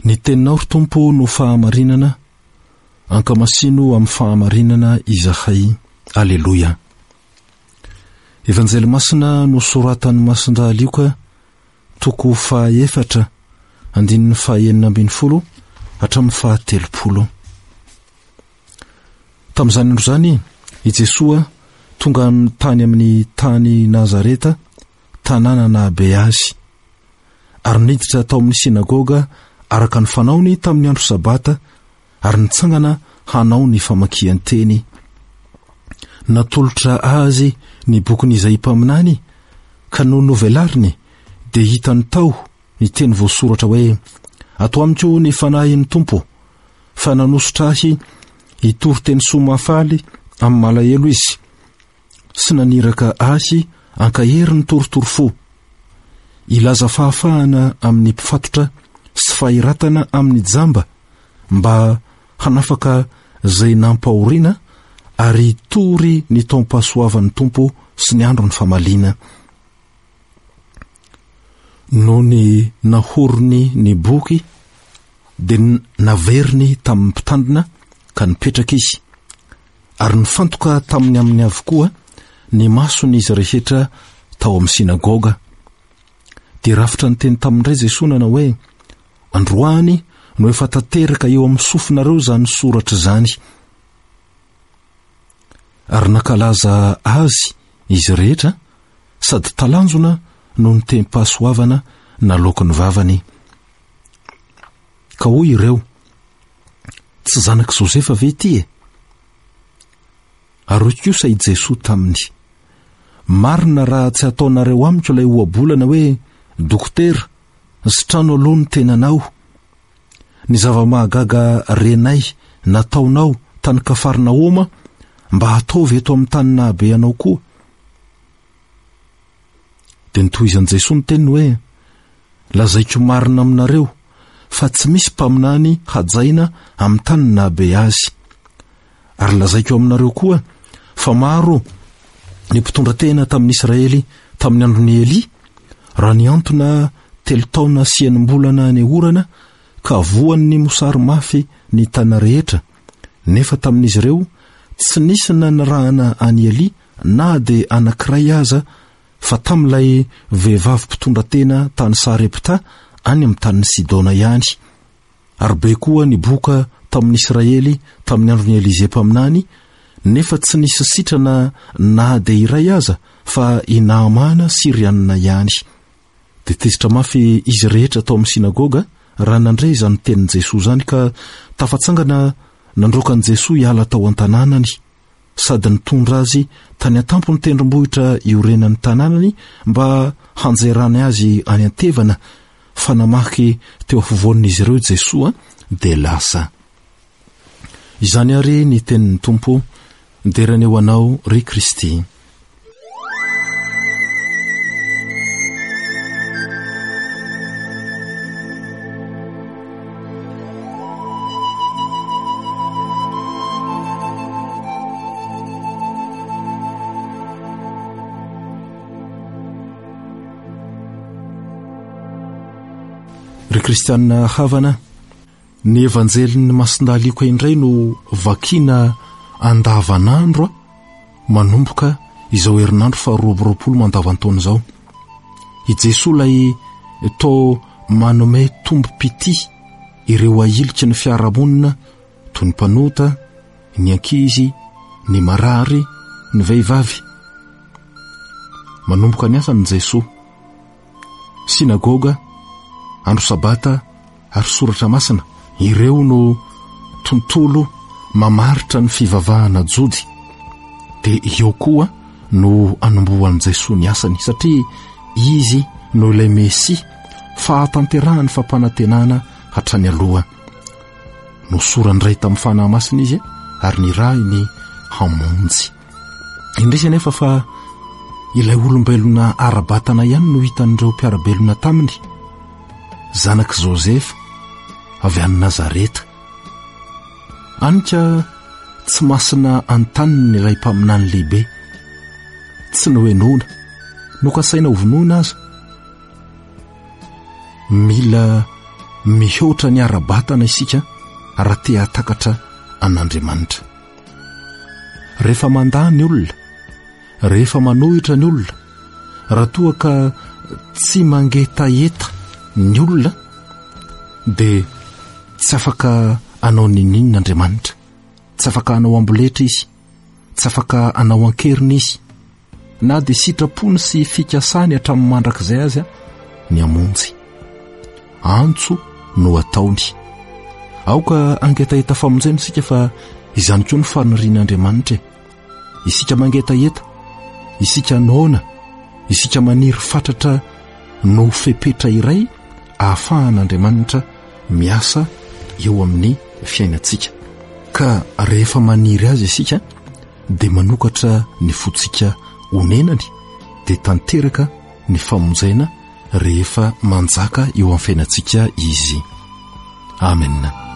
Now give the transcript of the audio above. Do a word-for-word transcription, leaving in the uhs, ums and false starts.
Ny teninao ry Tompo no fahamarinana, ankamasino amin'ny fahamarinana Izahai. Alleluia. Evanjely masina no soratan'ny Masindra Lioka, toko fahaefatra, andininy fahaenina ambin'ny folo hatramin'ny fahatelopolo. Tamin'izany andro zany, i Jesosy tonga tany amin'ny tany Nazareta, tanàna nahabe azy, ary niditra tao amin'ny sinagoga araka ny fanaony tamin'ny andro sabata, ary nitsangana hanao ny famakian-teny. Natolotra azy ny bokin' Izay mpaminany, ka no novelariny dia hitany tao ny teny voasoratra hoe: ato amiko ny fanahin'ny Tompo, fa nanositra ahy hitory teny soa mahafaly amin'ny malahelo izy, sy naniraka ahy ankahery ny torotoro fo, ilaza fahafahana amin'ny mpifatotra sy fahiratana amin'ny jamba, mba hanafaka zay nampahoriana, ary tory ny taom-pahasoavan'ny Tompo sy ny andro ny famalina. No ny nahorony ny boky dia naveriny tamin'ny mpitandrina ka nipetraka izy, ary nifantoka tamin'ny amin'ny avokoa ny mason'izy rehetra tao amin'ny sinagoga. Dia rafitra ny teny tamindray Jesosy nanao hoe: androany no efa tanteraka eo amin'ny sofinareo zany soratra zany. Ary nakalaza azy izy rehetra, sady talanjona no ny tem-pahasoavana naloko ny vavany. Ka hoy ireo: tsy zanak' Josefa ve ity e? Ary kosa i Jesosy taminy: marina raha tsy ataonareo amiko ilay ohabolana hoe dokotera, sy trano aloha ny tenanao. Ny zava-mahagaga renay nataonao tany Kafarnaoma, mba hataovy eto amin'ny tany nahabe anao koa. Dia nitohizan'i Jesosy ny teniny hoe: lazaiko marina aminareo fa tsy misy mpaminany hajaina amin'ny tany nahabe azy. Ary lazaiko aminareo koa fa maro ny mpitondra tena tamin'ny Israely tamin'ny andron'ny Eli, raha ny antona telo taona sy enim-bolana ny orana, ka voan'ny mosary mafy ny tana rehetra, nefa tamin'izy ireo tsy nisy nanarahana any Eli na dia anankiray aza, fa tamin'ilay vehivavy mpitondra tena tany Sarepta any amin'ny tany Sidona ihany. Ary be koa ny boka tamin'ny Israely tamin'ny andron'ny Elize mpaminany, nefa tsy nisy sitrana na dia iray aza, fa i Naamana Sirianina ihany. Dia tezitra mafy izy rehetra tao amin'ny sinagoga raha nandray izany tenin'i Jesosy zany, ka tafatsangana nandrokan'i Jesosy hiala tao an-tanànany, sady nitondra azy tany an-tampo ny tendrombohitra iorenan'ny tanànany, mba hanjairany azy any antevana, fa namaky teo afovoan'izy ireo Jesosy dia lasa. Izany ary ny tenin'ny Tompo, nderany eo anao ry Kristy. Ry kristianina havana, ny evanjelin'ny Masindra Lioka indray no vakina andavanandro manomboka izao herinandro fa roapolo mandavantaona izao. I Jesosy lay to manome tombo-pity ireo ahilika ny fiarahamonina, toy ny mpanota, ny ankizy, ny marary, ny vehivavy. Manomboka ny asan'i Jesosy, sinagoga, andro sabata ary soratra masina, ireo no tontolo mamaritra ny fivavahana jody. Dia eo koa no anombohan'i Jesosy ny asany, satria izy no ilay Mesi, fahatanterahany fampanantenana hatrany aloha. Nosorany iray tamin'ny fanahy masina izy, ary ny raha ny hamonjy. Indrisy anefa fa ilay olombelona ara-batana ihany no hitan'ireo mpiarabelona taminy, zanak' Josefa avy any Nazareta. Anika tsy masina antaniny ny iray mpaminany lehibe, tsy no henona, no kasaina ho vonoina aza. Mila mihoatra ny ara-batana isika raha te hatakatra an'Andriamanitra. Rehefa mandà ny olona, rehefa manohitra ny olona, raha toa ka tsy mangetaheta ny olona dia tsy afaka anao ninin'Andriamanitra, tsy afaka anao amboletra izy, tsy afaka anao ankerina izy, na dia sitrapony sy fikasany hatramin'ny mandrakizay azy ny amonjy. Antso no ataony. Aoka angetaheta famonjena isika fa izany koa ny fanirian'Andriamanitra. Isika mangetaheta, isika naona, isika maniry fatratra no fepetra iray ahafahan'Andriamanitra miasa eo amin'ny fiainantsika. Ka rehefa maniry azy isika dia manokatra ny fotsika onenany dia tanteraka ny famonjena rehefa manjaka eo amin'ny fiainantsika izy. Amen.